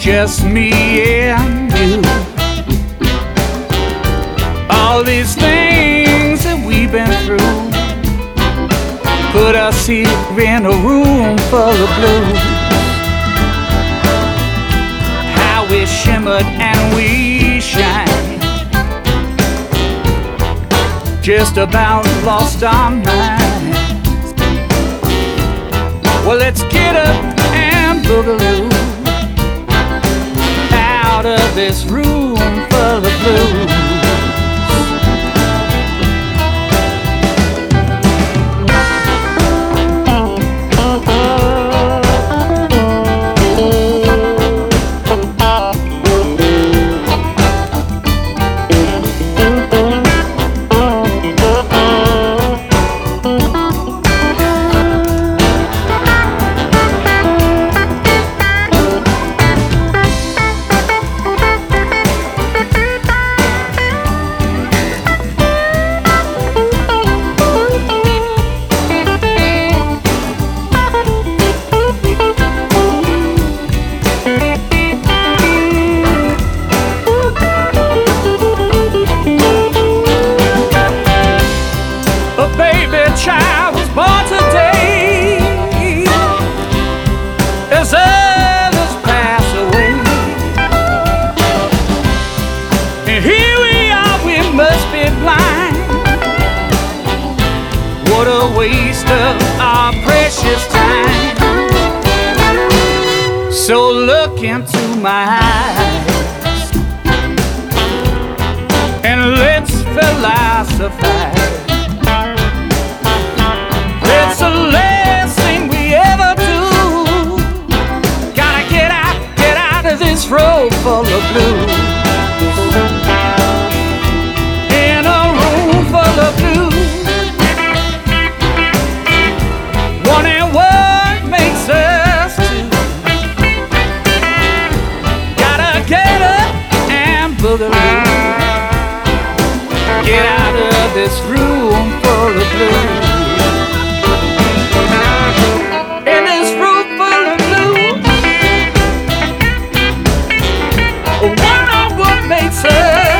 just me and you. All these things that we've been through put us here in a room full of blues. How we shimmered and we shine, just about lost our minds. Well, let's get up and boogaloo out of this room full of blues. Child was born today, as others pass away, and here we are, we must be blind. What a waste of our precious time. So look into my eyes and let's philosophize. It's the last thing we ever do. Gotta get out of this room full of blues. In a room full of blues, wondering what makes us two. Gotta get up and boogaloo, get out of this room full of blues. Wonder what makes us